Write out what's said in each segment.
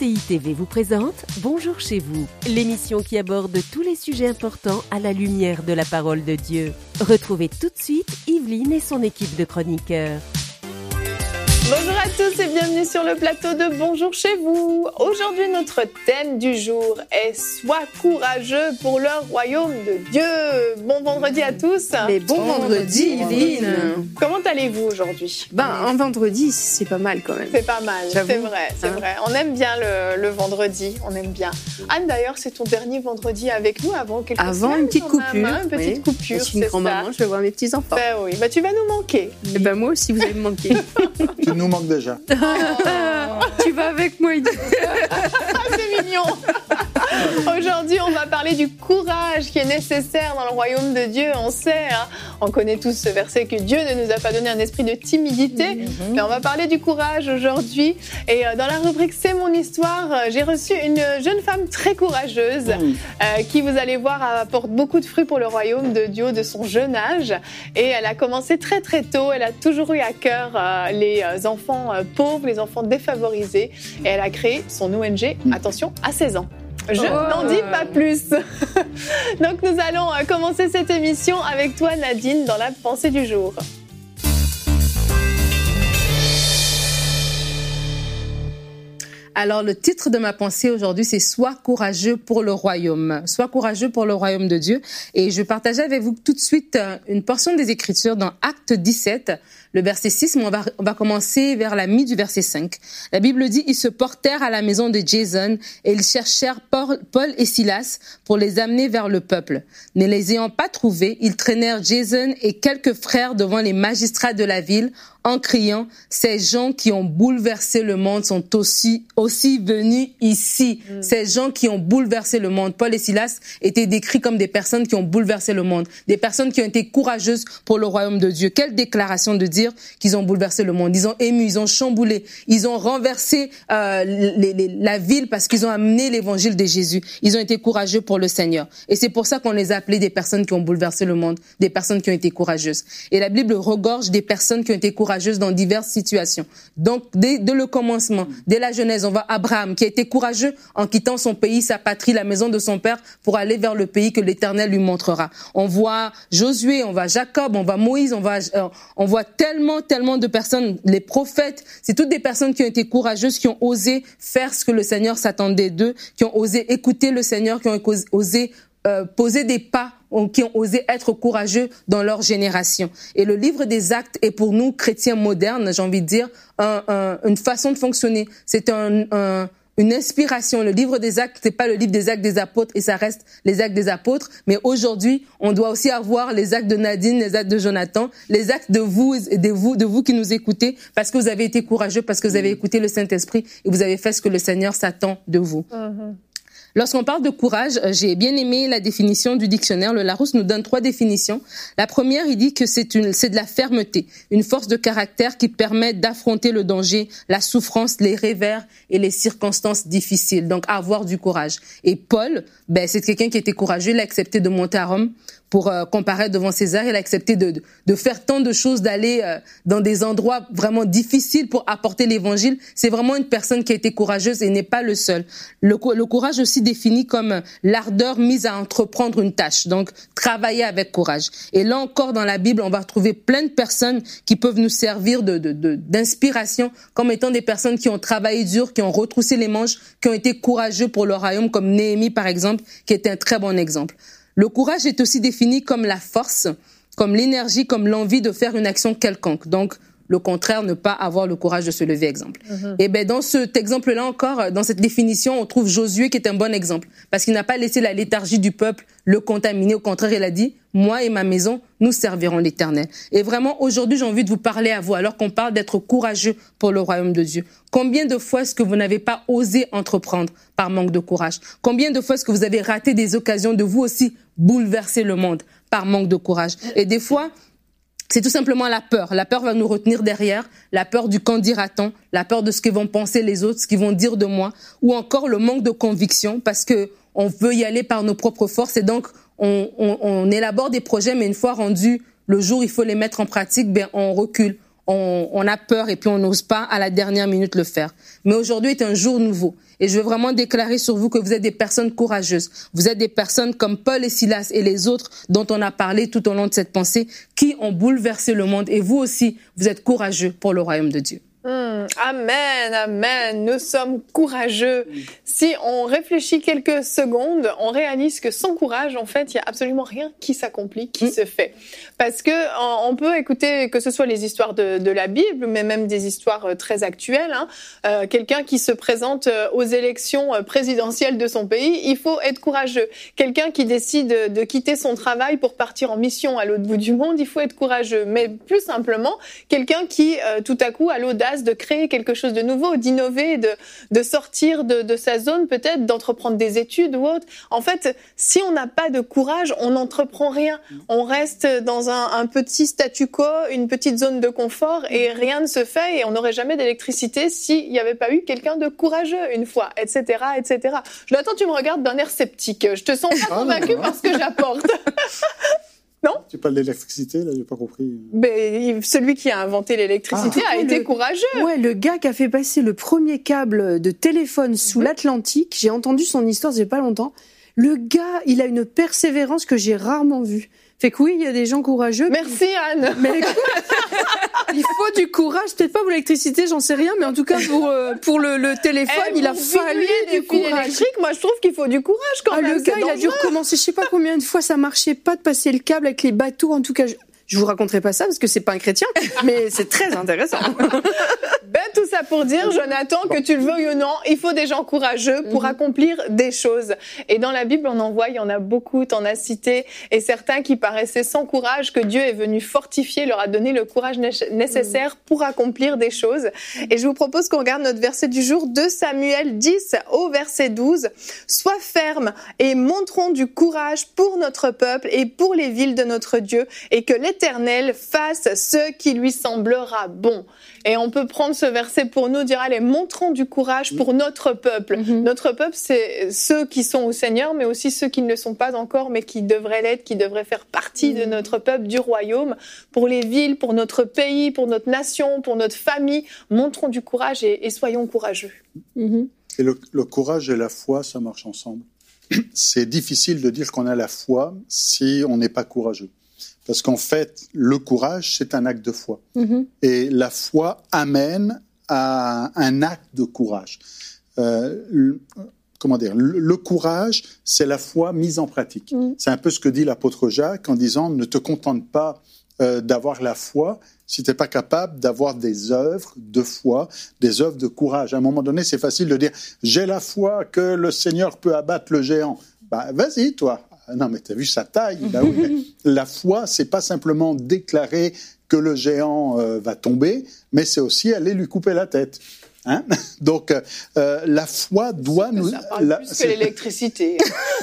CCI TV vous présente Bonjour chez vous, l'émission qui aborde tous les sujets importants à la lumière de la parole de Dieu. Retrouvez tout de suite Yveline et son équipe de chroniqueurs. Bonjour à tous et bienvenue sur le plateau de Bonjour chez vous. Aujourd'hui, notre thème du jour est « Sois courageux pour le royaume de Dieu ». Bon vendredi à tous. Mais bon vendredi, Yveline. Comment allez-vous aujourd'hui ? Un vendredi, c'est pas mal quand même. C'est pas mal, j'avoue. C'est vrai. On aime bien le vendredi, on aime bien. Anne, d'ailleurs, c'est ton dernier vendredi avec nous avant quelques semaines. Avant une petite coupure. Une petite coupure, je suis une grand-maman, je vais voir mes petits-enfants. Ben oui, tu vas nous manquer. Et moi aussi, vous allez me manquer. Tu nous manques déjà. Tu vas avec moi, c'est mignon. Aujourd'hui, on va parler du courage qui est nécessaire dans le royaume de Dieu. On sait, on connaît tous ce verset que Dieu ne nous a pas donné un esprit de timidité, mais on va parler du courage aujourd'hui. Et dans la rubrique C'est mon histoire, j'ai reçu une jeune femme très courageuse qui, vous allez voir, apporte beaucoup de fruits pour le royaume de Dieu de son jeune âge. Et elle a commencé très très tôt. Elle a toujours eu à cœur les enfants pauvres, les enfants défavorisés. Et elle a créé son ONG, attention, à 16 ans. Je n'en dis pas plus. Donc nous allons commencer cette émission avec toi Nadine dans la pensée du jour. Alors, le titre de ma pensée aujourd'hui, c'est « Sois courageux pour le royaume ». Sois courageux pour le royaume de Dieu. Et je vais partager avec vous tout de suite une portion des Écritures dans Actes 17, le verset 6, mais on va commencer vers la mi du verset 5. La Bible dit « Ils se portèrent à la maison de Jason et ils cherchèrent Paul et Silas pour les amener vers le peuple. Ne les ayant pas trouvés, ils traînèrent Jason et quelques frères devant les magistrats de la ville en criant « Ces gens qui ont bouleversé le monde sont aussi venus ici. » Ces gens qui ont bouleversé le monde. Paul et Silas étaient décrits comme des personnes qui ont bouleversé le monde, des personnes qui ont été courageuses pour le royaume de Dieu. Quelle déclaration de dire qu'ils ont bouleversé le monde. Ils ont ému, ils ont chamboulé, ils ont renversé la ville parce qu'ils ont amené l'évangile de Jésus. Ils ont été courageux pour le Seigneur. Et c'est pour ça qu'on les a appelés des personnes qui ont bouleversé le monde, des personnes qui ont été courageuses. Et la Bible regorge des personnes qui ont été courageuses dans diverses situations. Donc, dès le commencement, dès la Genèse, on voit Abraham qui a été courageux en quittant son pays, sa patrie, la maison de son père pour aller vers le pays que l'Éternel lui montrera. On voit Josué, on voit Jacob, on voit Moïse, on voit tellement de personnes, les prophètes, c'est toutes des personnes qui ont été courageuses, qui ont osé faire ce que le Seigneur s'attendait d'eux, qui ont osé écouter le Seigneur, qui ont osé poser des pas, qui ont osé être courageux dans leur génération. Et le livre des Actes est pour nous, chrétiens modernes, j'ai envie de dire, une façon de fonctionner. C'est une inspiration. Le livre des Actes, c'est pas le livre des Actes des apôtres et ça reste les Actes des apôtres. Mais aujourd'hui, on doit aussi avoir les Actes de Nadine, les Actes de Jonathan, les Actes de vous et de vous qui nous écoutez parce que vous avez été courageux, parce que vous avez écouté le Saint-Esprit et vous avez fait ce que le Seigneur s'attend de vous. Lorsqu'on parle de courage, j'ai bien aimé la définition du dictionnaire. Le Larousse nous donne 3 définitions. La première, il dit que c'est de la fermeté, une force de caractère qui permet d'affronter le danger, la souffrance, les revers et les circonstances difficiles. Donc, avoir du courage. Et Paul, c'est quelqu'un qui était courageux. Il a accepté de monter à Rome pour comparaître devant César. Il a accepté de faire tant de choses, d'aller dans des endroits vraiment difficiles pour apporter l'évangile. C'est vraiment une personne qui a été courageuse et n'est pas le seul. Le courage aussi défini comme l'ardeur mise à entreprendre une tâche. Donc, travailler avec courage. Et là encore, dans la Bible, on va retrouver plein de personnes qui peuvent nous servir d'inspiration comme étant des personnes qui ont travaillé dur, qui ont retroussé les manches, qui ont été courageux pour le royaume, comme Néhémie, par exemple, qui est un très bon exemple. Le courage est aussi défini comme la force, comme l'énergie, comme l'envie de faire une action quelconque. Donc, le contraire, ne pas avoir le courage de se lever, exemple. Et dans cet exemple-là encore, dans cette définition, on trouve Josué qui est un bon exemple. Parce qu'il n'a pas laissé la léthargie du peuple le contaminer. Au contraire, il a dit, moi et ma maison, nous servirons l'Éternel. Et vraiment, aujourd'hui, j'ai envie de vous parler à vous, alors qu'on parle d'être courageux pour le royaume de Dieu. Combien de fois est-ce que vous n'avez pas osé entreprendre par manque de courage? Combien de fois est-ce que vous avez raté des occasions de vous aussi bouleverser le monde par manque de courage? Et des fois, c'est tout simplement la peur. La peur va nous retenir derrière, la peur du qu'en dira-t-on, la peur de ce que vont penser les autres, ce qu'ils vont dire de moi, ou encore le manque de conviction parce que on veut y aller par nos propres forces et donc on élabore des projets, mais une fois rendus le jour où il faut les mettre en pratique, on recule. on a peur et puis on n'ose pas à la dernière minute le faire. Mais aujourd'hui est un jour nouveau. Et je veux vraiment déclarer sur vous que vous êtes des personnes courageuses. Vous êtes des personnes comme Paul et Silas et les autres dont on a parlé tout au long de cette pensée qui ont bouleversé le monde. Et vous aussi, vous êtes courageux pour le royaume de Dieu. Amen, amen. Nous sommes courageux. Si on réfléchit quelques secondes, on réalise que sans courage, en fait, il y a absolument rien qui s'accomplit, qui se fait. Parce que on peut écouter que ce soit les histoires de la Bible, mais même des histoires très actuelles. Quelqu'un qui se présente aux élections présidentielles de son pays, il faut être courageux. Quelqu'un qui décide de quitter son travail pour partir en mission à l'autre bout du monde, il faut être courageux. Mais plus simplement, quelqu'un qui tout à coup a l'audace de créer quelque chose de nouveau, d'innover, de sortir de sa zone peut-être, d'entreprendre des études ou autre. En fait, si on n'a pas de courage, on n'entreprend rien. On reste dans un petit statu quo, une petite zone de confort et rien ne se fait et on n'aurait jamais d'électricité s'il n'y avait pas eu quelqu'un de courageux une fois, etc., etc. Jonathan, tu me regardes d'un air sceptique. Je te sens pas convaincu par ce que j'apporte. Non ? Tu parles d'électricité, là, j'ai pas compris. Mais celui qui a inventé l'électricité a été courageux. Ouais, le gars qui a fait passer le premier câble de téléphone sous l'Atlantique, j'ai entendu son histoire, il y a pas longtemps. Le gars, il a une persévérance que j'ai rarement vue. Fait que oui, il y a des gens courageux. Merci Anne. Mais écoute, il faut du courage, peut-être pas pour l'électricité, j'en sais rien, mais en tout cas pour le téléphone, il a fallu du courage. Électrique, moi je trouve qu'il faut du courage quand même. Le gars, il a dû recommencer, je sais pas combien de fois ça marchait pas de passer le câble avec les bateaux, en tout cas. Je vous raconterai pas ça parce que c'est pas un chrétien, mais c'est très intéressant. Tout ça pour dire, Jonathan, que tu le veuilles ou non, il faut des gens courageux pour accomplir des choses. Et dans la Bible, on en voit, il y en a beaucoup, t'en as cité, et certains qui paraissaient sans courage, que Dieu est venu fortifier, leur a donné le courage nécessaire pour accomplir des choses. Et je vous propose qu'on regarde notre verset du jour, 2 Samuel 10 au verset 12. Sois ferme et montrons du courage pour notre peuple et pour les villes de notre Dieu, et que l'Éternel fasse ce qui lui semblera bon. Et on peut prendre ce verset pour nous, dire, allez, montrons du courage pour notre peuple. Notre peuple, c'est ceux qui sont au Seigneur, mais aussi ceux qui ne le sont pas encore, mais qui devraient l'être, qui devraient faire partie de notre peuple, du royaume. Pour les villes, pour notre pays, pour notre nation, pour notre famille, montrons du courage et soyons courageux. Et le courage et la foi, ça marche ensemble. C'est difficile de dire qu'on a la foi si on n'est pas courageux. Parce qu'en fait, le courage, c'est un acte de foi. Et la foi amène à un acte de courage. Comment dire ? Le courage, c'est la foi mise en pratique. C'est un peu ce que dit l'apôtre Jacques en disant « Ne te contente pas d'avoir la foi si tu n'es pas capable d'avoir des œuvres de foi, des œuvres de courage. » À un moment donné, c'est facile de dire « J'ai la foi que le Seigneur peut abattre le géant. » Vas-y, toi. Non, mais t'as vu sa taille. Oui, la foi, c'est pas simplement déclarer que le géant va tomber, mais c'est aussi aller lui couper la tête. Hein ? Donc, la foi doit nous... Ça parle plus que l'électricité.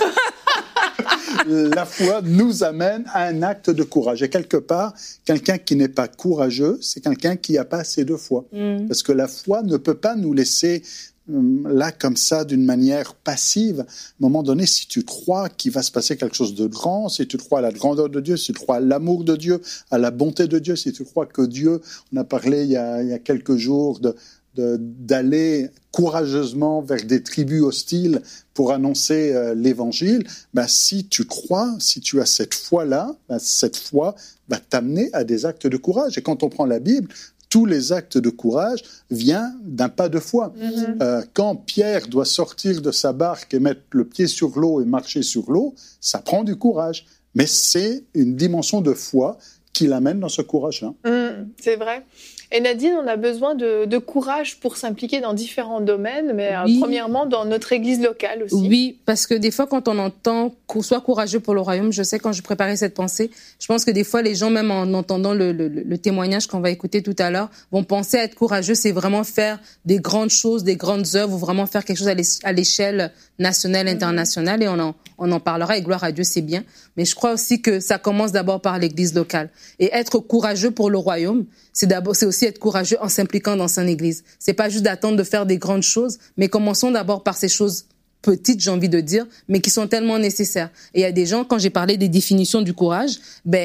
La foi nous amène à un acte de courage. Et quelque part, quelqu'un qui n'est pas courageux, c'est quelqu'un qui n'a pas assez de foi. Parce que la foi ne peut pas nous laisser là, comme ça, d'une manière passive. À un moment donné, si tu crois qu'il va se passer quelque chose de grand, si tu crois à la grandeur de Dieu, si tu crois à l'amour de Dieu, à la bonté de Dieu, si tu crois que Dieu, on a parlé il y a quelques jours d'aller courageusement vers des tribus hostiles pour annoncer l'évangile, si tu crois, si tu as cette foi-là, cette foi va t'amener à des actes de courage. Et quand on prend la Bible, tous les actes de courage viennent d'un pas de foi. Quand Pierre doit sortir de sa barque et mettre le pied sur l'eau et marcher sur l'eau, ça prend du courage. Mais c'est une dimension de foi qui l'amène dans ce courage-là. C'est vrai. Et Nadine, on a besoin de courage pour s'impliquer dans différents domaines, mais premièrement dans notre église locale aussi. Oui, parce que des fois, quand on entend « sois courageux pour le royaume », je sais, quand je préparais cette pensée, je pense que des fois, les gens, même en entendant le témoignage qu'on va écouter tout à l'heure, vont penser à être courageux, c'est vraiment faire des grandes choses, des grandes œuvres, ou vraiment faire quelque chose à l'échelle nationale, internationale, et on en parlera, et gloire à Dieu, c'est bien. Mais je crois aussi que ça commence d'abord par l'église locale. Et être courageux pour le royaume, c'est aussi être courageux en s'impliquant dans son église. C'est pas juste d'attendre de faire des grandes choses, mais commençons d'abord par ces choses petites, j'ai envie de dire, mais qui sont tellement nécessaires. Et il y a des gens, quand j'ai parlé des définitions du courage,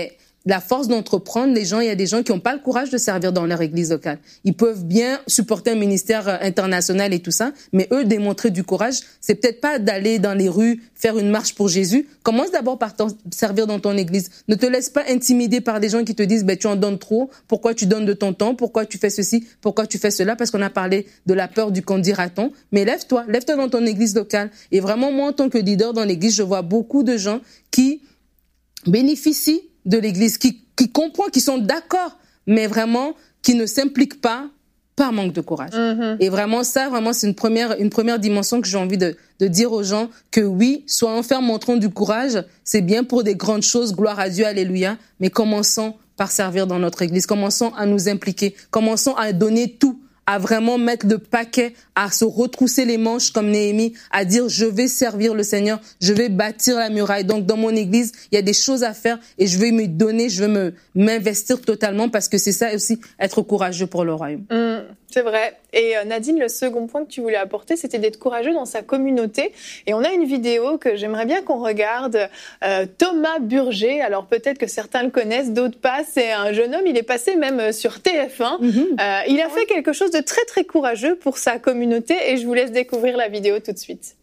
la force d'entreprendre. Il y a des gens qui n'ont pas le courage de servir dans leur église locale. Ils peuvent bien supporter un ministère international et tout ça, mais eux, démontrer du courage, c'est peut-être pas d'aller dans les rues faire une marche pour Jésus. Commence d'abord par servir dans ton église. Ne te laisse pas intimider par des gens qui te disent tu en donnes trop, pourquoi tu donnes de ton temps, pourquoi tu fais ceci, pourquoi tu fais cela, parce qu'on a parlé de la peur du qu'en dira-t-on. Mais lève-toi dans ton église locale. Et vraiment, moi, en tant que leader dans l'église, je vois beaucoup de gens qui bénéficient de l'église, qui comprennent, qui sont d'accord, mais vraiment qui ne s'impliquent pas par manque de courage. Et vraiment, c'est une première dimension que j'ai envie de dire aux gens que oui, soyons fermes, montrons du courage, c'est bien pour des grandes choses, gloire à Dieu, alléluia, mais commençons par servir dans notre église, commençons à nous impliquer, commençons à donner tout, à vraiment mettre le paquet, à se retrousser les manches comme Néhémie, à dire je vais servir le Seigneur, je vais bâtir la muraille. Donc dans mon église, il y a des choses à faire et je vais me donner, je vais m'investir totalement parce que c'est ça aussi, être courageux pour le royaume. C'est vrai. Et Nadine, le second point que tu voulais apporter, c'était d'être courageux dans sa communauté. Et on a une vidéo que j'aimerais bien qu'on regarde. Thomas Burger, alors peut-être que certains le connaissent, d'autres pas. C'est un jeune homme, il est passé même sur TF1. Il a fait quelque chose de très très courageux pour sa communauté et je vous laisse découvrir la vidéo tout de suite.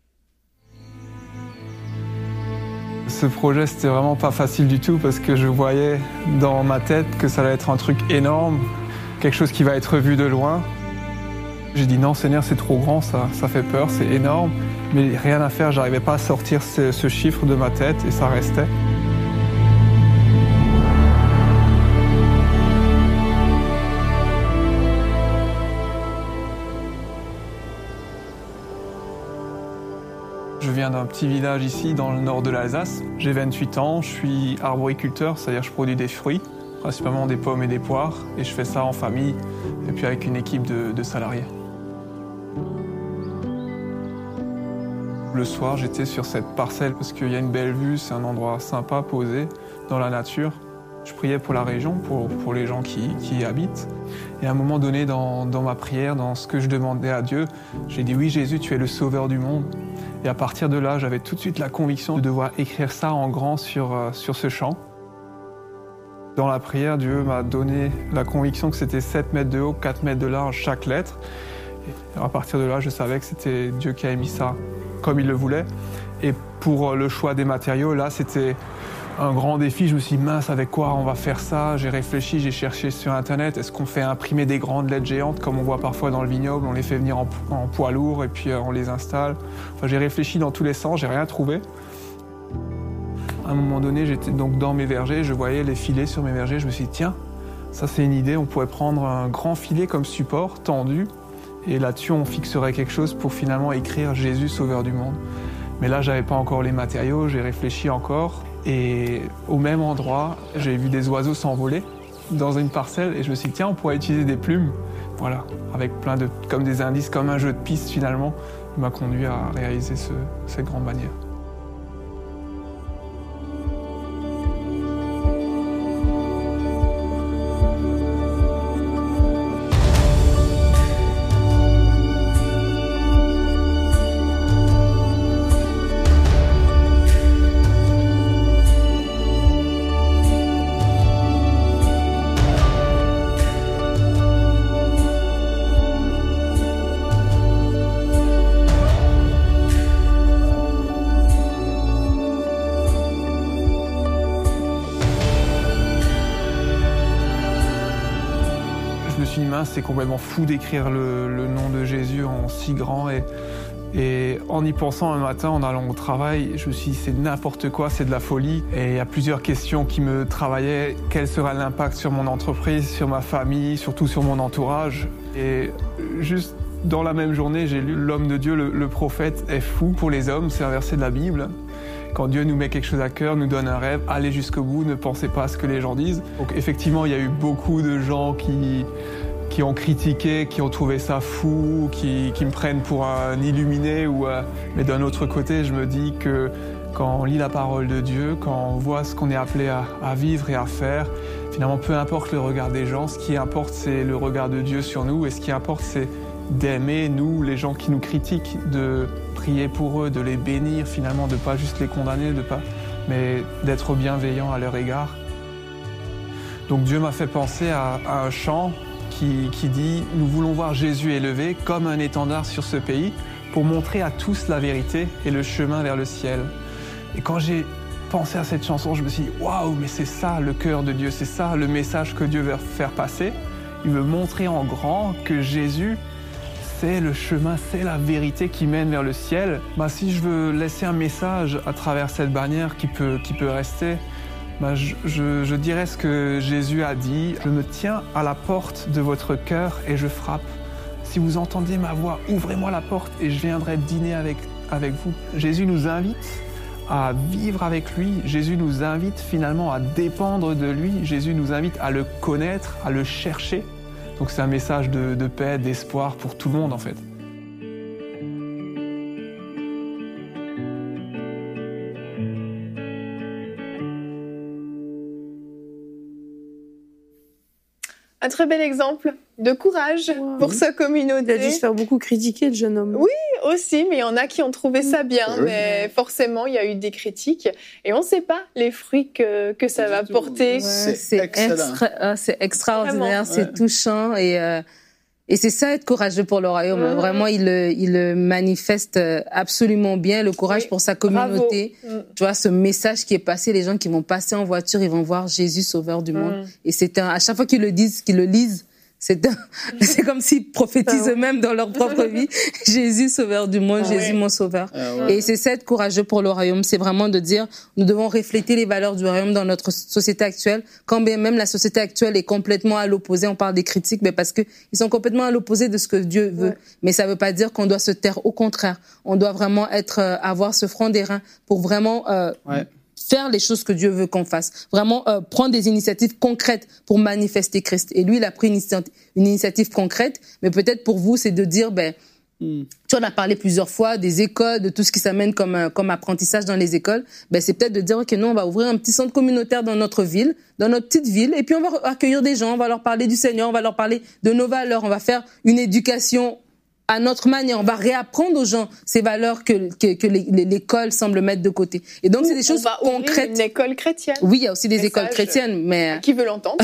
Ce projet, c'était vraiment pas facile du tout parce que je voyais dans ma tête que ça allait être un truc énorme, quelque chose qui va être vu de loin. J'ai dit non Seigneur, c'est trop grand, ça fait peur, c'est énorme, mais rien à faire, j'arrivais pas à sortir ce chiffre de ma tête et ça restait. Je viens d'un petit village ici, dans le nord de l'Alsace. J'ai 28 ans, je suis arboriculteur, c'est-à-dire je produis des fruits, principalement des pommes et des poires, et je fais ça en famille, et puis avec une équipe de salariés. Le soir, j'étais sur cette parcelle parce qu'il y a une belle vue, c'est un endroit sympa, posé, dans la nature. Je priais pour la région, pour les gens qui y habitent. Et à un moment donné, dans ma prière, dans ce que je demandais à Dieu, j'ai dit « Oui, Jésus, tu es le sauveur du monde ». Et à partir de là, j'avais tout de suite la conviction de devoir écrire ça en grand sur ce champ. Dans la prière, Dieu m'a donné la conviction que c'était 7 mètres de haut, 4 mètres de large chaque lettre. Et à partir de là, je savais que c'était Dieu qui avait mis ça comme il le voulait. Et pour le choix des matériaux, là, c'était un grand défi. Je me suis dit, mince, avec quoi on va faire ça? J'ai réfléchi, j'ai cherché sur Internet. Est-ce qu'on fait imprimer des grandes lettres géantes comme on voit parfois dans le vignoble? On les fait venir en poids lourd et puis on les installe. Enfin, j'ai réfléchi dans tous les sens, j'ai rien trouvé. À un moment donné, j'étais donc dans mes vergers, je voyais les filets sur mes vergers. Je me suis dit, tiens, ça c'est une idée. On pourrait prendre un grand filet comme support, tendu. Et là-dessus, on fixerait quelque chose pour finalement écrire « Jésus, sauveur du monde ». Mais là, j'avais pas encore les matériaux, j'ai réfléchi encore. Et au même endroit, j'ai vu des oiseaux s'envoler dans une parcelle et je me suis dit, tiens, on pourrait utiliser des plumes. Voilà, avec plein de, comme des indices, comme un jeu de piste finalement, il m'a conduit à réaliser cette grande bannière. C'est complètement fou d'écrire le nom de Jésus en si grand et en y pensant un matin en allant au travail, je me suis dit c'est n'importe quoi, c'est de la folie et il y a plusieurs questions qui me travaillaient. Quel sera l'impact sur mon entreprise, sur ma famille, surtout sur mon entourage? Et juste dans la même journée, j'ai lu l'homme de Dieu, le prophète est fou pour les hommes, c'est un verset de la Bible. Quand Dieu nous met quelque chose à cœur, nous donne un rêve, allez jusqu'au bout, ne pensez pas à ce que les gens disent. Donc effectivement, il y a eu beaucoup de gens qui ont critiqué, qui ont trouvé ça fou, qui me prennent pour un illuminé. Mais d'un autre côté, je me dis que quand on lit la parole de Dieu, quand on voit ce qu'on est appelé à vivre et à faire, finalement, peu importe le regard des gens, ce qui importe, c'est le regard de Dieu sur nous. Et ce qui importe, c'est d'aimer, nous, les gens qui nous critiquent, de prier pour eux, de les bénir, finalement, de ne pas juste les condamner, mais d'être bienveillant à leur égard. Donc Dieu m'a fait penser à un chant qui dit « Nous voulons voir Jésus élevé comme un étendard sur ce pays pour montrer à tous la vérité et le chemin vers le ciel. » Et quand j'ai pensé à cette chanson, je me suis dit « Waouh, mais c'est ça le cœur de Dieu, c'est ça le message que Dieu veut faire passer. Il veut montrer en grand que Jésus, c'est le chemin, c'est la vérité qui mène vers le ciel. » Si je veux laisser un message à travers cette bannière qui peut rester, je dirais ce que Jésus a dit. Je me tiens à la porte de votre cœur et je frappe. Si vous entendez ma voix, ouvrez-moi la porte et je viendrai dîner avec vous. Jésus nous invite à vivre avec lui. Jésus nous invite finalement à dépendre de lui. Jésus nous invite à le connaître, à le chercher. Donc c'est un message de paix, d'espoir pour tout le monde en fait. Un très bel exemple de courage pour sa communauté. Il a dû se faire beaucoup critiquer, le jeune homme. Oui, aussi, mais il y en a qui ont trouvé ça bien. Mais forcément, il y a eu des critiques. Et on ne sait pas les fruits que ça va porter. C'est excellent. C'est extraordinaire, vraiment. C'est touchant. Et c'est ça, être courageux pour le royaume. Vraiment, il le manifeste absolument bien, le courage pour sa communauté. Tu vois, ce message qui est passé, les gens qui vont passer en voiture, ils vont voir Jésus, sauveur du monde. Et à chaque fois qu'ils le lisent, c'est comme s'ils prophétisent eux-mêmes dans leur propre vie. Jésus, sauveur du monde, Jésus, mon sauveur. Et c'est ça, être courageux pour le royaume. C'est vraiment de dire, nous devons refléter les valeurs du royaume dans notre société actuelle. Quand bien même la société actuelle est complètement à l'opposé, on parle des critiques, mais parce que ils sont complètement à l'opposé de ce que Dieu veut. Mais ça veut pas dire qu'on doit se taire. Au contraire, on doit vraiment avoir ce front d'airain pour vraiment, faire les choses que Dieu veut qu'on fasse. Vraiment prendre des initiatives concrètes pour manifester Christ. Et lui, il a pris une initiative concrète, mais peut-être pour vous, c'est de dire, tu en as parlé plusieurs fois, des écoles, de tout ce qui s'amène comme apprentissage dans les écoles. C'est peut-être de dire, OK, nous, on va ouvrir un petit centre communautaire dans notre ville, dans notre petite ville, et puis on va accueillir des gens, on va leur parler du Seigneur, on va leur parler de nos valeurs, on va faire une éducation à notre manière, on va réapprendre aux gens ces valeurs que l'école semble mettre de côté. Et donc, c'est des choses concrètes. Une école chrétienne. Oui, il y a aussi des écoles chrétiennes, mais... Qui veut l'entendre?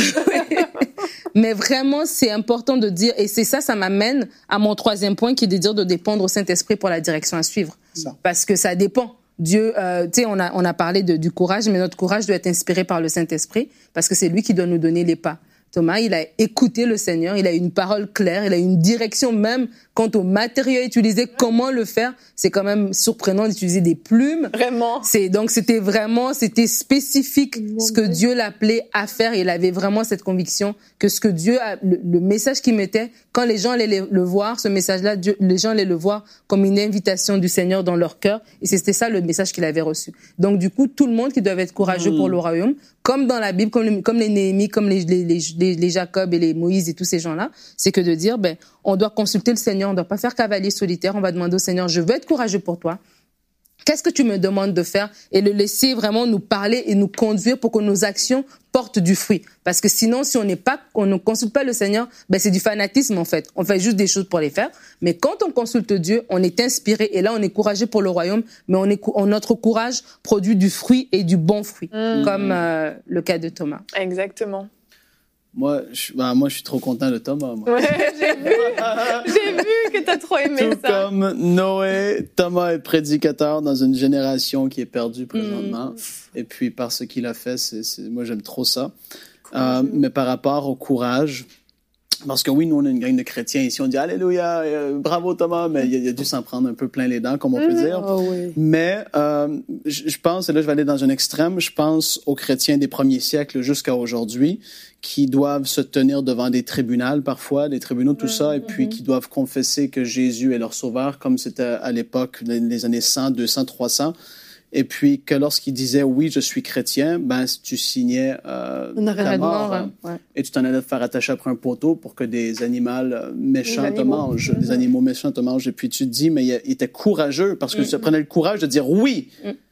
Mais vraiment, c'est important de dire, et c'est ça m'amène à mon troisième point, qui est de dire de dépendre au Saint-Esprit pour la direction à suivre. Parce que ça dépend. Dieu, tu sais, on a parlé du courage, mais notre courage doit être inspiré par le Saint-Esprit, parce que c'est lui qui doit nous donner les pas. Thomas, il a écouté le Seigneur, il a une parole claire, il a une direction même quant au matériau utilisé, comment le faire. C'est quand même surprenant d'utiliser des plumes. Vraiment. Donc c'était spécifique ce que Dieu l'appelait à faire. Il avait vraiment cette conviction que ce que Dieu le message qu'il mettait, quand les gens allaient le voir, ce message-là, les gens allaient le voir comme une invitation du Seigneur dans leur cœur. Et c'était ça le message qu'il avait reçu. Donc du coup, tout le monde qui doit être courageux pour le royaume, comme dans la Bible, comme les Néhémie, comme les Jacob et les Moïse et tous ces gens-là, c'est que de dire, on doit consulter le Seigneur, on doit pas faire cavalier solitaire, on va demander au Seigneur, je veux être courageux pour toi. Qu'est-ce que tu me demandes de faire? Et le laisser vraiment nous parler et nous conduire pour que nos actions portent du fruit. Parce que sinon, si on ne consulte pas le Seigneur, c'est du fanatisme en fait. On fait juste des choses pour les faire. Mais quand on consulte Dieu, on est inspiré et là, on est courageux pour le royaume, mais notre courage produit du fruit et du bon fruit, comme le cas de Thomas. Exactement. Moi, je suis trop content de Thomas. Moi. Ouais, j'ai vu que t'as trop aimé tout ça. Comme Noé, Thomas est prédicateur dans une génération qui est perdue présentement. Et puis, par ce qu'il a fait, moi, j'aime trop ça. Mais par rapport au courage, parce que oui, nous, on a une gang de chrétiens ici, on dit « Alléluia, bravo Thomas », mais il a dû s'en prendre un peu plein les dents, comme on peut dire. Oh, oui. Mais je pense, et là, je vais aller dans un extrême, je pense aux chrétiens des premiers siècles jusqu'à aujourd'hui, qui doivent se tenir devant des tribunaux parfois, des tribunaux, tout ça, et puis qui doivent confesser que Jésus est leur sauveur, comme c'était à l'époque, les années 100, 200, 300. Et puis que lorsqu'ils disaient « oui, je suis chrétien », tu signais ta mort. Et tu t'en allais te faire attacher après un poteau pour que des animaux méchants te mangent. Des animaux méchants te mangent. Et puis tu te dis, mais il était courageux parce que ça prenait le courage de dire « oui ».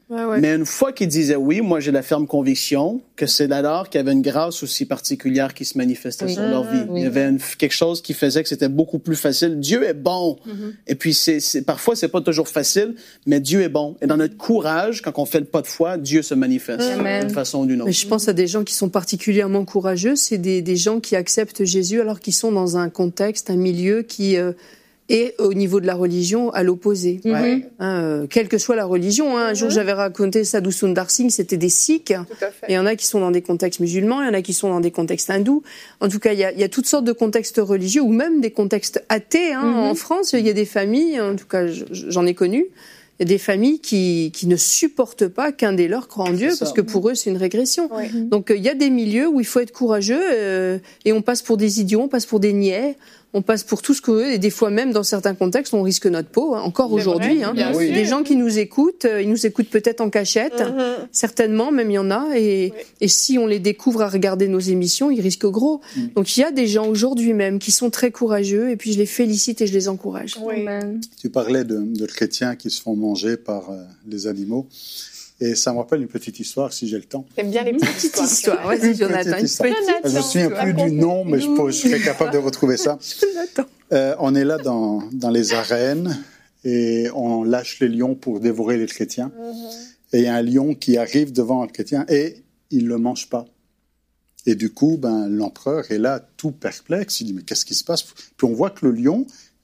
Mais une fois qu'ils disaient oui, moi j'ai la ferme conviction que c'est alors qu'il y avait une grâce aussi particulière qui se manifestait sur leur vie. Il y avait quelque chose qui faisait que c'était beaucoup plus facile. Dieu est bon. Et puis parfois c'est pas toujours facile, mais Dieu est bon. Et dans notre courage, quand on fait le pas de foi, Dieu se manifeste d'une façon ou d'une autre. Mais je pense à des gens qui sont particulièrement courageux. C'est des gens qui acceptent Jésus alors qu'ils sont dans un contexte, un milieu qui et au niveau de la religion, à l'opposé. Quelle que soit la religion. Un jour, j'avais raconté Sadhu Sundar Singh, c'était des Sikhs. Et il y en a qui sont dans des contextes musulmans, il y en a qui sont dans des contextes hindous. En tout cas, il y a toutes sortes de contextes religieux, ou même des contextes athées. En France, il y a des familles, en tout cas, j'en ai connu, il y a des familles qui ne supportent pas qu'un des leurs croit en Dieu, parce que pour eux, c'est une régression. Donc, il y a des milieux où il faut être courageux, et on passe pour des idiots, on passe pour des niais, on passe pour tout ce que et des fois même dans certains contextes on risque notre peau encore aujourd'hui des gens qui nous écoutent, ils nous écoutent peut-être en cachette, certainement même il y en a et si on les découvre à regarder nos émissions, ils risquent gros. Donc il y a des gens aujourd'hui même qui sont très courageux et puis je les félicite et je les encourage. Tu parlais de chrétiens qui se font manger par les animaux. Et ça me rappelle une petite histoire, si j'ai le temps. J'aime bien les petites histoires. Vas-y, Jonathan. Je me souviens plus du nom, mais je serais capable de retrouver ça. On est là dans les arènes et on lâche les lions pour dévorer les chrétiens. Et il y a un lion qui arrive devant un chrétien et il le mange pas. Et du coup, l'empereur est là tout perplexe. Il dit, mais qu'est-ce qui se passe? Puis on voit que le lion...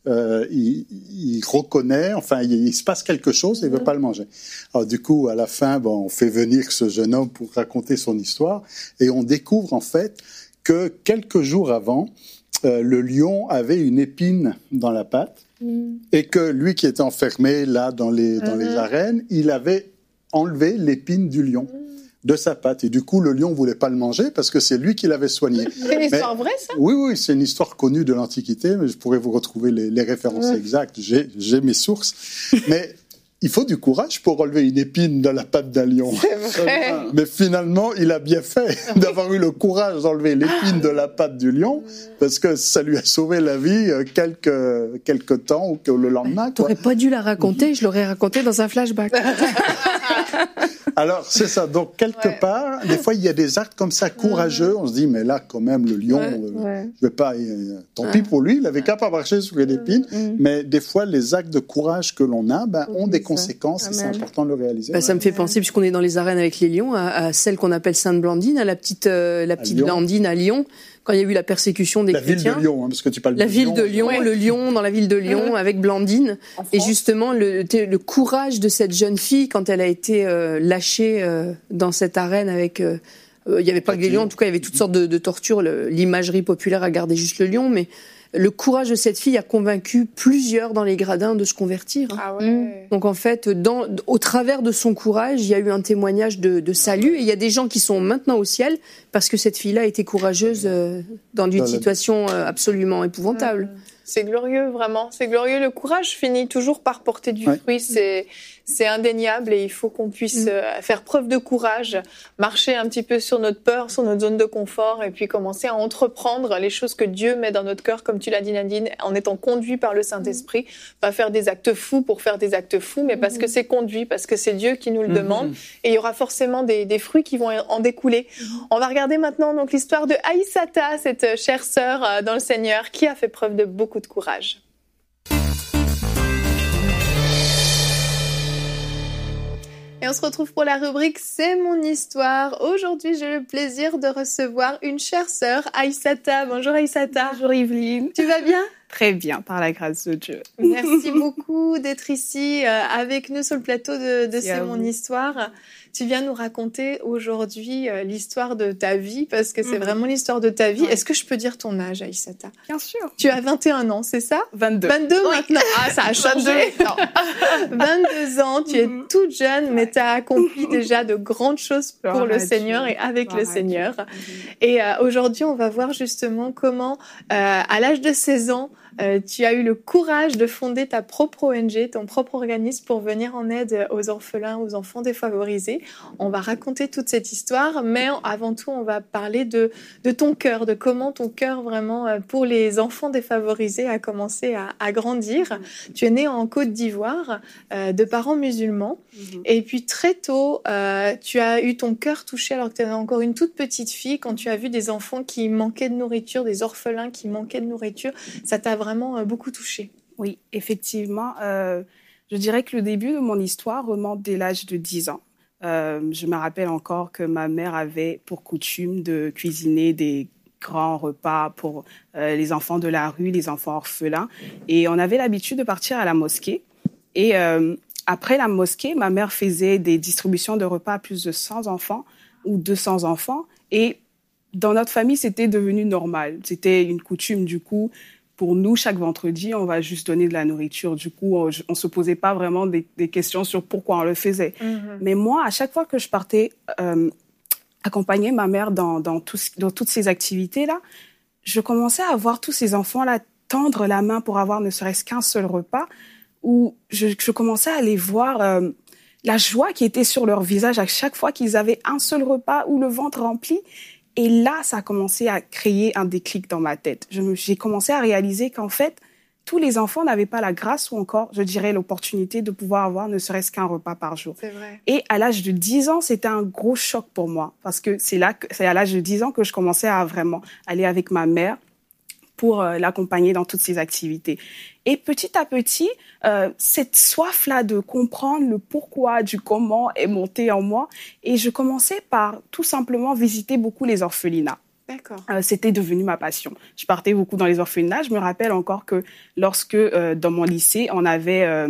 il reconnaît, enfin, il se passe quelque chose et il veut pas le manger. Alors du coup, à la fin, on fait venir ce jeune homme pour raconter son histoire et on découvre en fait que quelques jours avant, le lion avait une épine dans la patte et que lui qui était enfermé là dans les arènes, il avait enlevé l'épine du lion de sa patte. Et du coup, le lion voulait pas le manger parce que c'est lui qui l'avait soigné. C'est une histoire vraie, ça? Oui, c'est une histoire connue de l'Antiquité, mais je pourrais vous retrouver les références exactes. J'ai mes sources. Mais il faut du courage pour relever une épine dans la patte d'un lion. C'est vrai. Mais finalement, il a bien fait d'avoir eu le courage d'enlever l'épine de la patte du lion parce que ça lui a sauvé la vie quelques temps ou que le lendemain. T'aurais pas dû la raconter, je l'aurais raconté dans un flashback. Alors, c'est ça. Donc, quelque part, des fois, il y a des actes comme ça courageux. On se dit, mais là, quand même, le lion, je vais pas... tant pis pour lui, il avait qu'à pas marcher sur une épine. Mais des fois, les actes de courage que l'on a ont des conséquences et c'est important de le réaliser. Ça me fait penser, puisqu'on est dans les arènes avec les lions, à celle qu'on appelle Sainte Blandine, à la petite Blandine à Lyon, quand il y a eu la persécution des chrétiens. La ville de Lyon, parce que tu parles de Lyon. La ville de Lyon, le lion dans la ville de Lyon, avec Blandine. Et justement, le courage de cette jeune fille, quand elle a été lâchée dans cette arène avec... il n'y avait pas que des lions, en tout cas, il y avait toutes sortes de tortures. L'imagerie populaire a gardé juste le lion, mais... Le courage de cette fille a convaincu plusieurs dans les gradins de se convertir. Donc en fait, au travers de son courage, il y a eu un témoignage de salut. Et il y a des gens qui sont maintenant au ciel parce que cette fille-là a été courageuse dans une situation absolument épouvantable. C'est glorieux, vraiment. C'est glorieux. Le courage finit toujours par porter du fruit. C'est indéniable et il faut qu'on puisse faire preuve de courage, marcher un petit peu sur notre peur, sur notre zone de confort et puis commencer à entreprendre les choses que Dieu met dans notre cœur, comme tu l'as dit Nadine, en étant conduit par le Saint-Esprit. Pas faire des actes fous pour faire des actes fous, mais parce que c'est conduit, parce que c'est Dieu qui nous le demande. Et il y aura forcément des fruits qui vont en découler. On va regarder maintenant donc l'histoire de Aïssata, cette chère sœur dans le Seigneur, qui a fait preuve de beaucoup de courage. Et on se retrouve pour la rubrique C'est mon histoire. Aujourd'hui, j'ai le plaisir de recevoir une chère sœur, Aïssata. Bonjour Aïssata. Bonjour Yveline. Tu vas bien? Très bien, par la grâce de Dieu. Merci beaucoup d'être ici avec nous sur le plateau de C'est mon histoire. Tu viens nous raconter aujourd'hui l'histoire de ta vie, parce que c'est vraiment l'histoire de ta vie. Ouais. Est-ce que je peux dire ton âge, Aïssata? Bien sûr. Tu as 21 ans, c'est ça? 22. 22 maintenant. Ah, ça a changé. 22 ans, tu es toute jeune, mais tu as accompli déjà de grandes choses pour le Seigneur et avec le Seigneur. Et aujourd'hui, on va voir justement comment, à l'âge de 16 ans, tu as eu le courage de fonder ta propre ONG, ton propre organisme pour venir en aide aux orphelins, aux enfants défavorisés. On va raconter toute cette histoire, mais avant tout, on va parler de ton cœur, de comment ton cœur vraiment pour les enfants défavorisés a commencé à grandir. Tu es né en Côte d'Ivoire, de parents musulmans, et puis très tôt, tu as eu ton cœur touché alors que tu étais encore une toute petite fille quand tu as vu des enfants qui manquaient de nourriture, des orphelins qui manquaient de nourriture. Ça t'a vraiment beaucoup touché. Oui, effectivement. Je dirais que le début de mon histoire remonte dès l'âge de 10 ans. Je me rappelle encore que ma mère avait pour coutume de cuisiner des grands repas pour les enfants de la rue, les enfants orphelins. Et on avait l'habitude de partir à la mosquée. Et après la mosquée, ma mère faisait des distributions de repas à plus de 100 enfants ou 200 enfants. Et dans notre famille, c'était devenu normal. C'était une coutume, du coup. Pour nous, chaque vendredi, on va juste donner de la nourriture. Du coup, on se posait pas vraiment des questions sur pourquoi on le faisait. Mais moi, à chaque fois que je partais accompagner ma mère dans toutes ces activités-là, je commençais à voir tous ces enfants-là tendre la main pour avoir ne serait-ce qu'un seul repas, où je commençais à les voir la joie qui était sur leur visage à chaque fois qu'ils avaient un seul repas ou le ventre rempli. Et là, ça a commencé à créer un déclic dans ma tête. J'ai commencé à réaliser qu'en fait, tous les enfants n'avaient pas la grâce ou encore, je dirais, l'opportunité de pouvoir avoir ne serait-ce qu'un repas par jour. C'est vrai. Et à l'âge de 10 ans, c'était un gros choc pour moi parce que c'est à l'âge de 10 ans que je commençais à vraiment aller avec ma mère pour l'accompagner dans toutes ses activités. Et petit à petit, cette soif-là de comprendre le pourquoi du comment est montée en moi. Et je commençais par tout simplement visiter beaucoup les orphelinats. D'accord. C'était devenu ma passion. Je partais beaucoup dans les orphelinats. Je me rappelle encore que lorsque, dans mon lycée, on avait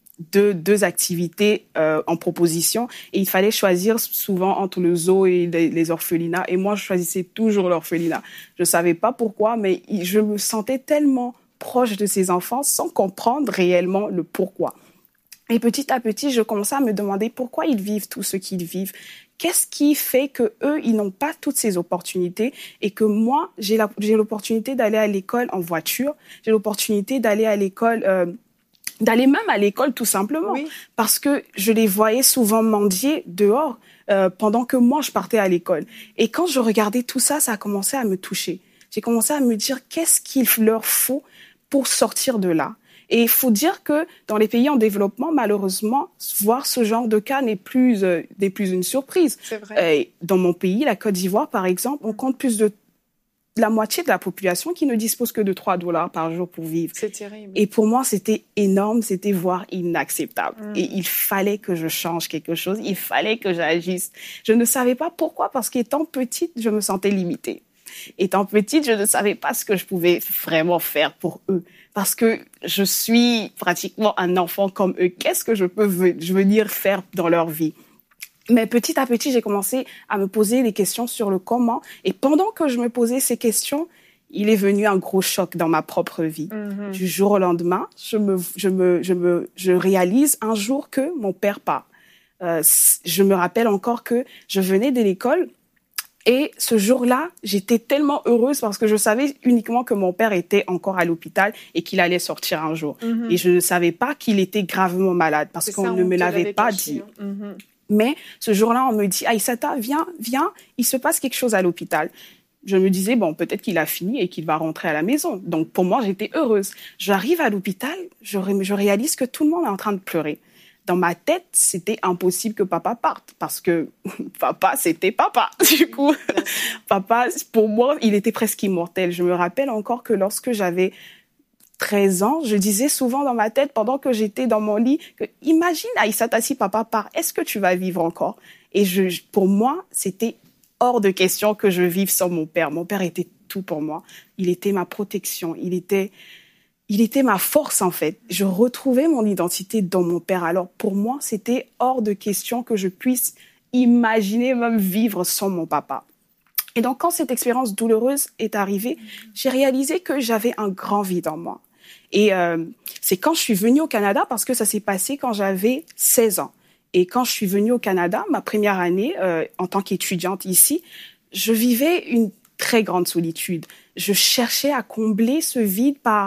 deux activités en proposition et il fallait choisir souvent entre le zoo et les orphelinats. Et moi, je choisissais toujours l'orphelinat. Je savais pas pourquoi, mais je me sentais tellement proche de ces enfants sans comprendre réellement le pourquoi. Et petit à petit, je commençais à me demander pourquoi ils vivent tout ce qu'ils vivent. Qu'est-ce qui fait que eux, ils n'ont pas toutes ces opportunités et que moi, j'ai l'opportunité d'aller à l'école en voiture, j'ai l'opportunité d'aller à l'école, d'aller même à l'école tout simplement, oui. Parce que je les voyais souvent mendier dehors pendant que moi, je partais à l'école. Et quand je regardais tout ça, ça a commencé à me toucher. J'ai commencé à me dire qu'est-ce qu'il leur faut pour sortir de là. Et il faut dire que dans les pays en développement, malheureusement, voir ce genre de cas n'est plus une surprise. C'est vrai. Dans mon pays, la Côte d'Ivoire, par exemple, on compte plus de la moitié de la population qui ne dispose que de $3 par jour pour vivre. C'est terrible. Et pour moi, c'était énorme, c'était voire inacceptable. Et il fallait que je change quelque chose, il fallait que j'agisse. Je ne savais pas pourquoi, parce qu'étant petite, je me sentais limitée. Étant petite, je ne savais pas ce que je pouvais vraiment faire pour eux. Parce que je suis pratiquement un enfant comme eux. Qu'est-ce que je peux venir faire dans leur vie? Mais petit à petit, j'ai commencé à me poser des questions sur le comment. Et pendant que je me posais ces questions, il est venu un gros choc dans ma propre vie. Du jour au lendemain, je réalise un jour que mon père part. Je me rappelle encore que je venais de l'école. Et ce jour-là, j'étais tellement heureuse parce que je savais uniquement que mon père était encore à l'hôpital et qu'il allait sortir un jour. Et je ne savais pas qu'il était gravement malade parce qu'on ne me l'avait pas dit. Mais ce jour-là, on me dit « Aïssata, viens, il se passe quelque chose à l'hôpital ». Je me disais, bon, peut-être qu'il a fini et qu'il va rentrer à la maison. Donc, pour moi, j'étais heureuse. J'arrive à l'hôpital, je réalise que tout le monde est en train de pleurer. Dans ma tête, c'était impossible que papa parte parce que papa, c'était papa. Du coup, papa, pour moi, il était presque immortel. Je me rappelle encore que lorsque j'avais 13 ans, je disais souvent dans ma tête, pendant que j'étais dans mon lit, que imagine Aïssata, si papa part, est-ce que tu vas vivre encore? Et pour moi, c'était hors de question que je vive sans mon père. Mon père était tout pour moi. Il était ma protection. Il était ma force, en fait. Je retrouvais mon identité dans mon père. Alors, pour moi, c'était hors de question que je puisse imaginer même vivre sans mon papa. Et donc, quand cette expérience douloureuse est arrivée, j'ai réalisé que j'avais un grand vide en moi. Et c'est quand je suis venue au Canada, parce que ça s'est passé quand j'avais 16 ans. Et quand je suis venue au Canada, ma première année, en tant qu'étudiante ici, je vivais une très grande solitude. Je cherchais à combler ce vide par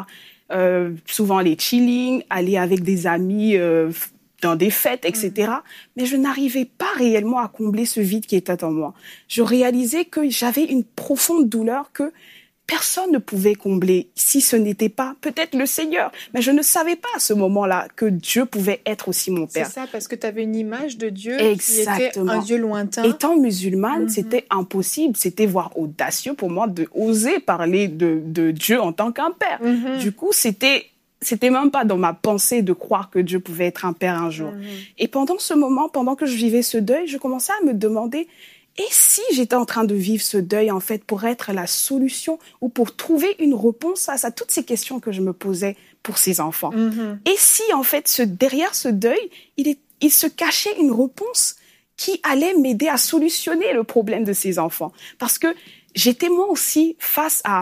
souvent les chilling, aller avec des amis dans des fêtes, etc. Mais je n'arrivais pas réellement à combler ce vide qui était en moi. Je réalisais que j'avais une profonde douleur que personne ne pouvait combler si ce n'était pas peut-être le Seigneur. Mais je ne savais pas à ce moment-là que Dieu pouvait être aussi mon Père. C'est ça, parce que tu avais une image de Dieu Exactement. qui était un Dieu lointain. Étant musulmane, c'était impossible, c'était voire audacieux pour moi de oser parler de Dieu en tant qu'un Père. Du coup, c'était même pas dans ma pensée de croire que Dieu pouvait être un Père un jour. Et pendant ce moment, pendant que je vivais ce deuil, je commençais à me demander, et si j'étais en train de vivre ce deuil, en fait, pour être la solution ou pour trouver une réponse à toutes ces questions que je me posais pour ces enfants? Et si, en fait, derrière ce deuil, il se cachait une réponse qui allait m'aider à solutionner le problème de ces enfants? Parce que j'étais moi aussi face à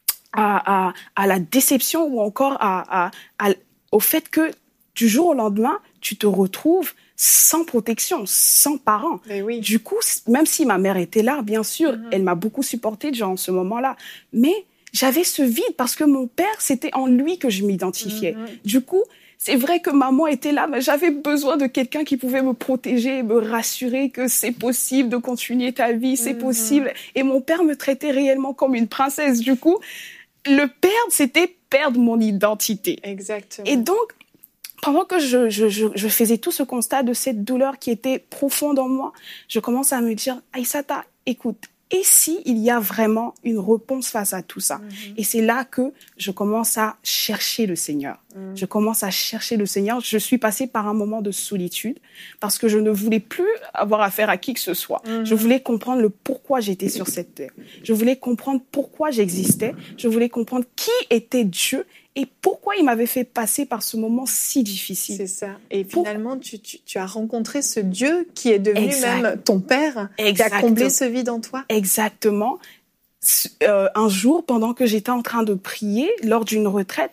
la déception ou encore au fait que du jour au lendemain, tu te retrouves sans protection, sans parents. Oui. Du coup, même si ma mère était là, bien sûr, elle m'a beaucoup supportée en ce moment-là. Mais j'avais ce vide parce que mon père, c'était en lui que je m'identifiais. Du coup, c'est vrai que maman était là, mais j'avais besoin de quelqu'un qui pouvait me protéger, me rassurer que c'est possible de continuer ta vie, c'est possible. Et mon père me traitait réellement comme une princesse. Du coup, le perdre, c'était perdre mon identité. Exactement. Et donc, pendant que je faisais tout ce constat de cette douleur qui était profonde en moi, je commence à me dire, Aïssata, écoute, et si il y a vraiment une réponse face à tout ça? Et c'est là que je commence à chercher le Seigneur. Je commence à chercher le Seigneur. Je suis passée par un moment de solitude parce que je ne voulais plus avoir affaire à qui que ce soit. Je voulais comprendre le pourquoi j'étais sur cette terre. Je voulais comprendre pourquoi j'existais. Je voulais comprendre qui était Dieu et pourquoi il m'avait fait passer par ce moment si difficile. C'est ça. Et finalement, tu as rencontré ce Dieu qui est devenu même ton Père, qui a comblé ce vide en toi. Exactement. Un jour, pendant que j'étais en train de prier, lors d'une retraite,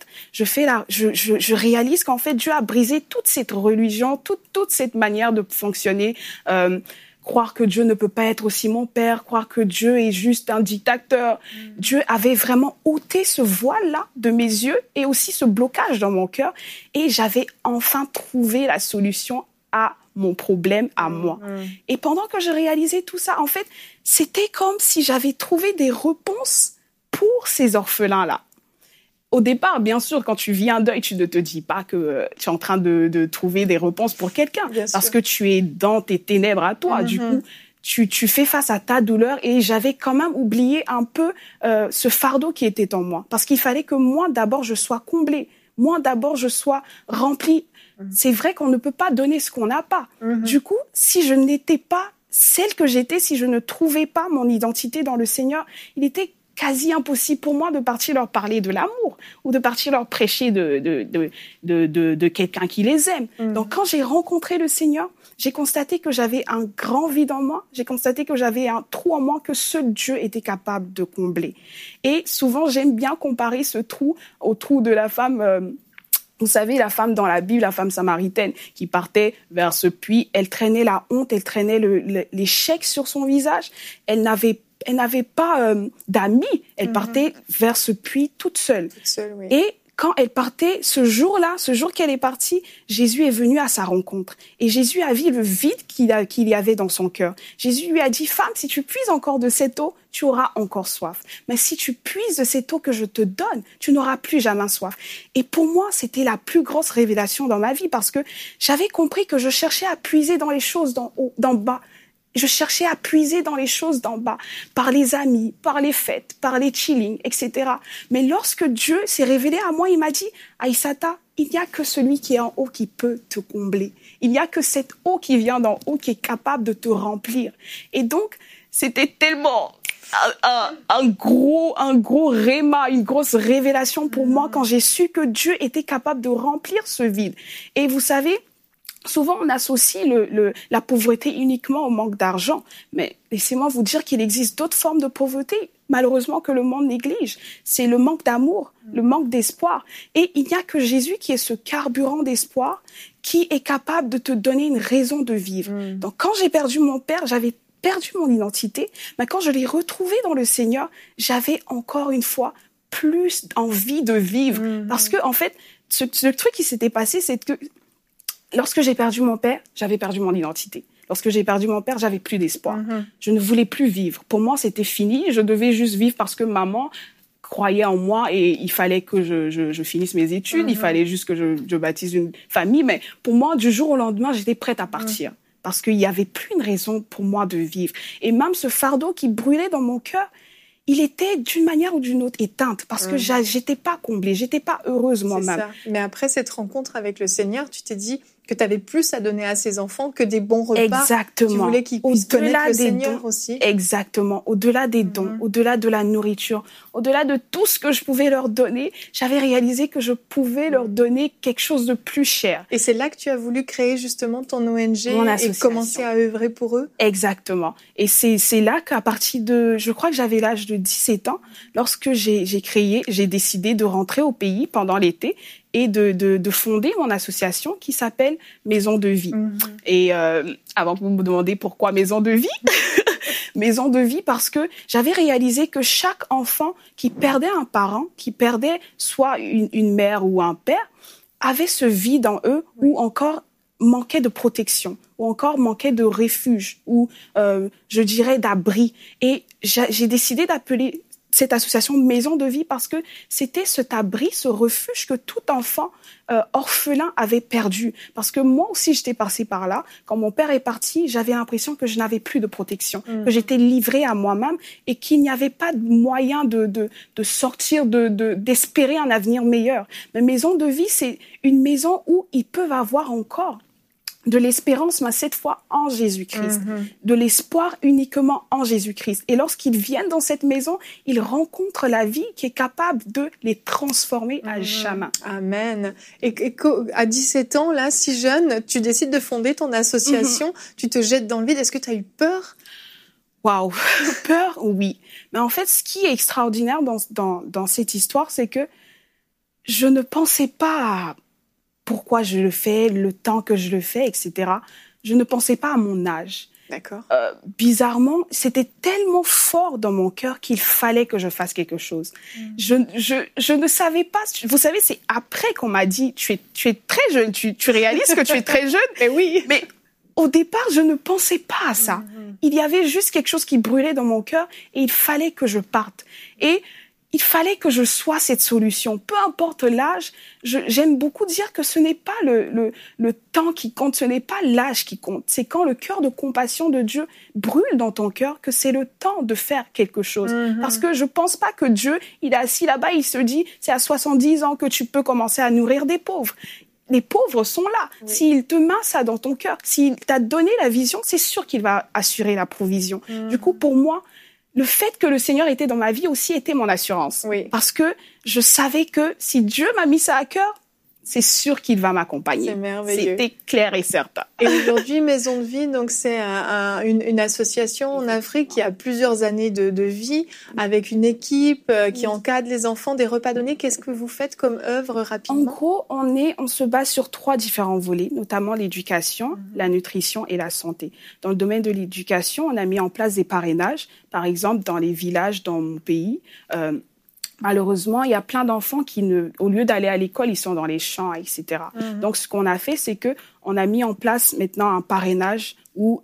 je réalise qu'en fait, Dieu a brisé toute cette religion, toute cette manière de fonctionner, croire que Dieu ne peut pas être aussi mon Père, croire que Dieu est juste un dictateur. Dieu avait vraiment ôté ce voile-là de mes yeux et aussi ce blocage dans mon cœur. Et j'avais enfin trouvé la solution à mon problème, à moi. Et pendant que je réalisais tout ça, en fait, c'était comme si j'avais trouvé des réponses pour ces orphelins-là. Au départ, bien sûr, quand tu vis un deuil, tu ne te dis pas que tu es en train de trouver des réponses pour quelqu'un, parce que tu es dans tes ténèbres à toi. Du coup, tu fais face à ta douleur et j'avais quand même oublié un peu ce fardeau qui était en moi, parce qu'il fallait que moi, d'abord, je sois comblée. Moi, d'abord, je sois remplie. C'est vrai qu'on ne peut pas donner ce qu'on n'a pas. Du coup, si je n'étais pas celle que j'étais, si je ne trouvais pas mon identité dans le Seigneur, il était quasi impossible pour moi de partir leur parler de l'amour ou de partir leur prêcher de quelqu'un qui les aime. Donc, quand j'ai rencontré le Seigneur, j'ai constaté que j'avais un grand vide en moi. J'ai constaté que j'avais un trou en moi que seul Dieu était capable de combler. Et souvent, j'aime bien comparer ce trou au trou de la femme... Vous savez, la femme dans la Bible, la femme samaritaine qui partait vers ce puits, elle traînait la honte, elle traînait l'échec sur son visage. Elle n'avait pas d'amis. Elle partait vers ce puits toute seule. Oui. Et quand elle partait, ce jour-là, ce jour qu'elle est partie, Jésus est venu à sa rencontre. Et Jésus a vu le vide qu'il y avait dans son cœur. Jésus lui a dit, femme, si tu puises encore de cette eau, tu auras encore soif. Mais si tu puises de cette eau que je te donne, tu n'auras plus jamais soif. Et pour moi, c'était la plus grosse révélation dans ma vie parce que j'avais compris que je cherchais à puiser dans les choses d'en bas. Je cherchais à puiser dans les choses d'en bas, par les amis, par les fêtes, par les chillings, etc. Mais lorsque Dieu s'est révélé à moi, il m'a dit, Aïssata, il n'y a que celui qui est en haut qui peut te combler. Il n'y a que cette eau qui vient d'en haut qui est capable de te remplir. Et donc, c'était tellement un gros réma, une grosse révélation pour moi quand j'ai su que Dieu était capable de remplir ce vide. Et vous savez, souvent, on associe la pauvreté uniquement au manque d'argent. Mais laissez-moi vous dire qu'il existe d'autres formes de pauvreté, malheureusement, que le monde néglige. C'est le manque d'amour, le manque d'espoir. Et il n'y a que Jésus qui est ce carburant d'espoir qui est capable de te donner une raison de vivre. Donc, quand j'ai perdu mon père, j'avais perdu mon identité. Mais quand je l'ai retrouvé dans le Seigneur, j'avais encore une fois plus envie de vivre. Parce que, en fait, ce truc qui s'était passé, c'est que lorsque j'ai perdu mon père, j'avais perdu mon identité. Lorsque j'ai perdu mon père, j'avais plus d'espoir. Je ne voulais plus vivre. Pour moi, c'était fini. Je devais juste vivre parce que maman croyait en moi et il fallait que je finisse mes études. Il fallait juste que je baptise une famille. Mais pour moi, du jour au lendemain, j'étais prête à partir. Parce qu'il n'y avait plus une raison pour moi de vivre. Et même ce fardeau qui brûlait dans mon cœur, il était d'une manière ou d'une autre éteinte parce que j'étais pas comblée, j'étais pas heureuse moi-même. C'est ça. Mais après cette rencontre avec le Seigneur, tu t'es dit que tu avais plus à donner à ses enfants que des bons repas. Exactement. Tu voulais qu'ils puissent connaître le Seigneur aussi. Exactement. Au-delà des dons, au-delà de la nourriture, au-delà de tout ce que je pouvais leur donner, j'avais réalisé que je pouvais leur donner quelque chose de plus cher. Et c'est là que tu as voulu créer justement ton ONG et commencer à œuvrer pour eux? Exactement. Et c'est là qu'à partir de, je crois que j'avais l'âge de 17 ans, lorsque j'ai décidé de rentrer au pays pendant l'été et de fonder mon association qui s'appelle Maison de Vie. Et avant que vous me demandiez pourquoi Maison de Vie, Maison de Vie parce que j'avais réalisé que chaque enfant qui perdait un parent, qui perdait soit une mère ou un père, avait ce vide en eux ou encore manquait de protection ou encore manquait de refuge ou je dirais d'abri. Et j'ai décidé d'appeler cette association Maison de Vie parce que c'était cet abri, ce refuge que tout enfant orphelin avait perdu. Parce que moi aussi, j'étais passée par là. Quand mon père est parti, j'avais l'impression que je n'avais plus de protection, que j'étais livrée à moi-même et qu'il n'y avait pas de moyen de sortir, d'espérer un avenir meilleur. Mais Maison de Vie, c'est une maison où ils peuvent avoir encore de l'espérance, mais cette fois en Jésus-Christ. De l'espoir uniquement en Jésus-Christ. Et lorsqu'ils viennent dans cette maison, ils rencontrent la vie qui est capable de les transformer à jamais. Amen. Et à 17 ans, là, si jeune, tu décides de fonder ton association, tu te jettes dans le vide. Est-ce que tu as eu peur? Waouh, peur, oui. Mais en fait, ce qui est extraordinaire dans cette histoire, c'est que je ne pensais pas à pourquoi je le fais, le temps que je le fais, etc. Je ne pensais pas à mon âge. D'accord. Bizarrement, c'était tellement fort dans mon cœur qu'il fallait que je fasse quelque chose. Je ne savais pas. Vous savez, c'est après qu'on m'a dit tu es très jeune, tu réalises que tu es très jeune. Mais oui. Mais au départ, je ne pensais pas à ça. Il y avait juste quelque chose qui brûlait dans mon cœur et il fallait que je parte. Et il fallait que je sois cette solution. Peu importe l'âge, j'aime beaucoup dire que ce n'est pas le temps qui compte, ce n'est pas l'âge qui compte. C'est quand le cœur de compassion de Dieu brûle dans ton cœur que c'est le temps de faire quelque chose. Parce que je pense pas que Dieu, il est assis là-bas, il se dit, c'est à 70 ans que tu peux commencer à nourrir des pauvres. Les pauvres sont là. Oui. S'il te met ça dans ton cœur, s'il t'a donné la vision, c'est sûr qu'il va assurer la provision. Du coup, pour moi, le fait que le Seigneur était dans ma vie aussi était mon assurance. Oui. Parce que je savais que si Dieu m'a mis ça à cœur, c'est sûr qu'il va m'accompagner. C'est merveilleux. C'était clair et certain. Et aujourd'hui, Maison de Vie, donc c'est une association en Afrique qui a plusieurs années de vie, avec une équipe qui encadre les enfants, des repas donnés. Qu'est-ce que vous faites comme œuvre rapidement? En gros, on se base sur 3 différents volets, notamment l'éducation, la nutrition et la santé. Dans le domaine de l'éducation, on a mis en place des parrainages. Par exemple, dans les villages dans mon pays, malheureusement, il y a plein d'enfants qui, au lieu d'aller à l'école, ils sont dans les champs, etc. Donc, ce qu'on a fait, c'est que on a mis en place maintenant un parrainage où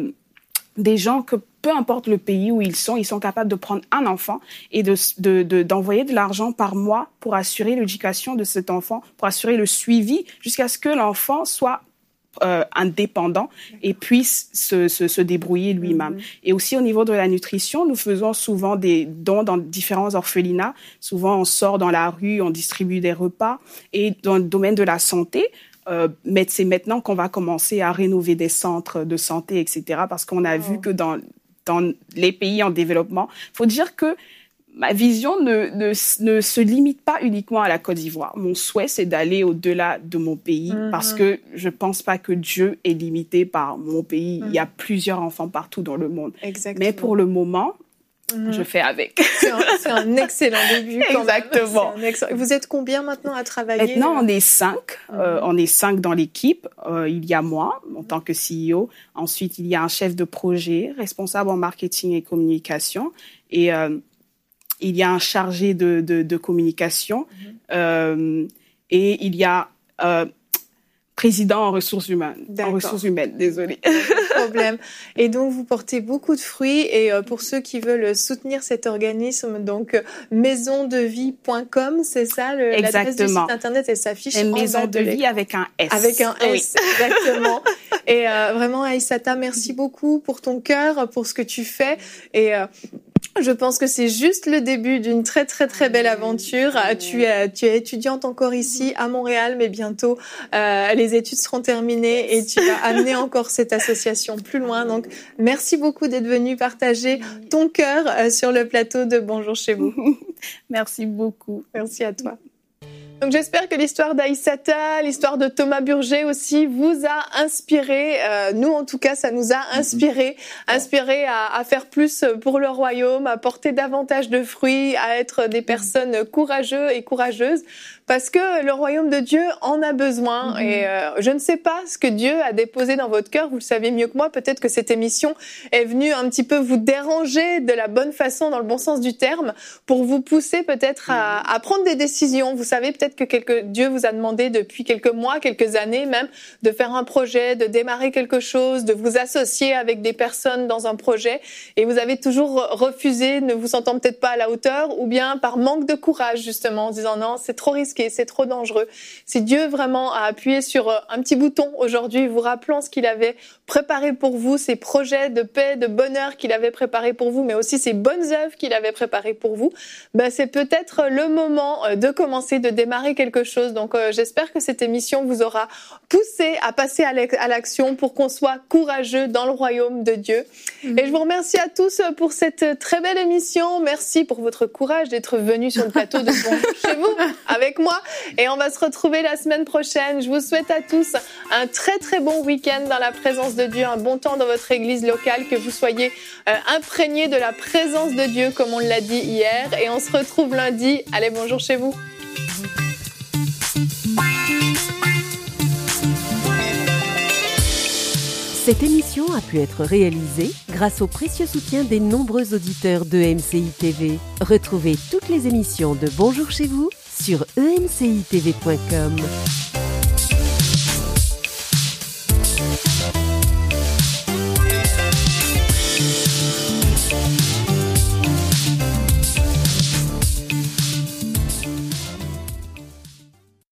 des gens que peu importe le pays où ils sont capables de prendre un enfant et d'envoyer de l'argent par mois pour assurer l'éducation de cet enfant, pour assurer le suivi jusqu'à ce que l'enfant soit indépendant et puisse se débrouiller lui-même. Et aussi au niveau de la nutrition, nous faisons souvent des dons dans différents orphelinats. Souvent, on sort dans la rue, on distribue des repas. Et dans le domaine de la santé, c'est maintenant qu'on va commencer à rénover des centres de santé, etc. Parce qu'on a vu que dans les pays en développement, faut dire que ma vision ne se limite pas uniquement à la Côte d'Ivoire. Mon souhait, c'est d'aller au-delà de mon pays parce que je pense pas que Dieu est limité par mon pays. Il y a plusieurs enfants partout dans le monde. Exactement. Mais pour le moment, je fais avec. C'est un excellent début. Exactement. Vous êtes combien maintenant à travailler? Maintenant, on est 5. On est 5 dans l'équipe. Il y a moi, en tant que CEO. Ensuite, il y a un chef de projet, responsable en marketing et communication. Et il y a un chargé de communication et il y a président en ressources humaines. D'accord. En ressources humaines, désolée. Pas de problème. Et donc, vous portez beaucoup de fruits. Et pour ceux qui veulent soutenir cet organisme, donc maisondevie.com, c'est ça l'adresse du site internet, elle s'affiche en Maison de vie avec un S. Avec un S, exactement. Et vraiment, Aïssata, merci beaucoup pour ton cœur, pour ce que tu fais. Et je pense que c'est juste le début d'une très très très belle aventure. Tu es étudiante encore ici à Montréal, mais bientôt les études seront terminées et tu vas amener encore cette association plus loin. Donc merci beaucoup d'être venue partager ton cœur sur le plateau de Bonjour chez vous. Merci beaucoup. Merci à toi. Donc j'espère que l'histoire d'Aïssata, l'histoire de Thomas Burger aussi vous a inspiré. Nous en tout cas, ça nous a inspiré à faire plus pour le royaume, à porter davantage de fruits, à être des personnes courageuses et courageuses. Parce que le royaume de Dieu en a besoin. Et je ne sais pas ce que Dieu a déposé dans votre cœur. Vous le savez mieux que moi. Peut-être que cette émission est venue un petit peu vous déranger de la bonne façon, dans le bon sens du terme, pour vous pousser peut-être à prendre des décisions. Vous savez peut-être que Dieu vous a demandé depuis quelques mois, quelques années même, de faire un projet, de démarrer quelque chose, de vous associer avec des personnes dans un projet. Et vous avez toujours refusé, ne vous sentant peut-être pas à la hauteur, ou bien par manque de courage, justement, en disant non, c'est trop risqué. C'est trop dangereux. Si Dieu vraiment a appuyé sur un petit bouton aujourd'hui, vous rappelant ce qu'il avait préparé pour vous, ses projets de paix, de bonheur qu'il avait préparé pour vous, mais aussi ses bonnes œuvres qu'il avait préparées pour vous, c'est peut-être le moment de commencer, de démarrer quelque chose. Donc j'espère que cette émission vous aura poussé à passer à l'action pour qu'on soit courageux dans le royaume de Dieu. Et je vous remercie à tous pour cette très belle émission. Merci pour votre courage d'être venus sur le plateau de Bonjour chez vous avec moi. Et on va se retrouver la semaine prochaine. Je vous souhaite à tous un très très bon week-end dans la présence de Dieu, un bon temps dans votre église locale, que vous soyez imprégnés de la présence de Dieu comme on l'a dit hier. Et on se retrouve lundi. Allez, bonjour chez vous. Cette émission a pu être réalisée grâce au précieux soutien des nombreux auditeurs de MCI TV. Retrouvez toutes les émissions de Bonjour chez vous sur emcitv.com.